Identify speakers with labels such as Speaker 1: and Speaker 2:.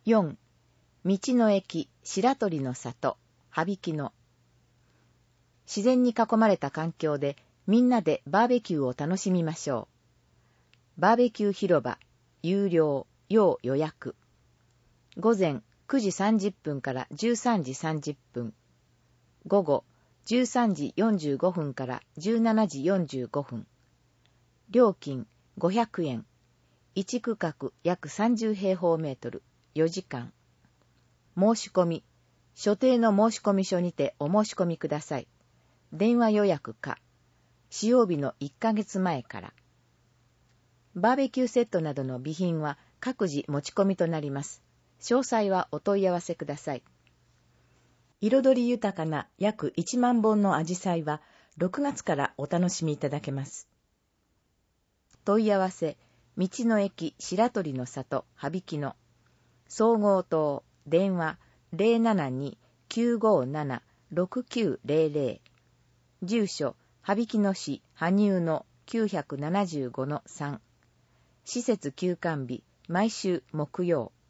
Speaker 1: 4. 道の駅白鳥の里羽曳野。自然に囲まれた環境でみんなでバーベキューを楽しみましょう。バーベキュー広場有料要予約。午前9時30分から13時30分。午後13時45分から17時45分。料金500円。1区画約30平方メートル。4時間。申し込み。所定の申し込み書にてお申し込みください。電話予約か。使用日の1ヶ月前から。バーベキューセットなどの備品は各自持ち込みとなります。詳細はお問い合わせください。彩り豊かな約1万本のアジサイは6月からお楽しみいただけます。問い合わせ、道の駅白鳥の里羽曳野。総合棟電話 072-957-6900。住所、羽曳野市羽生の 975-3。施設休館日、毎週木曜。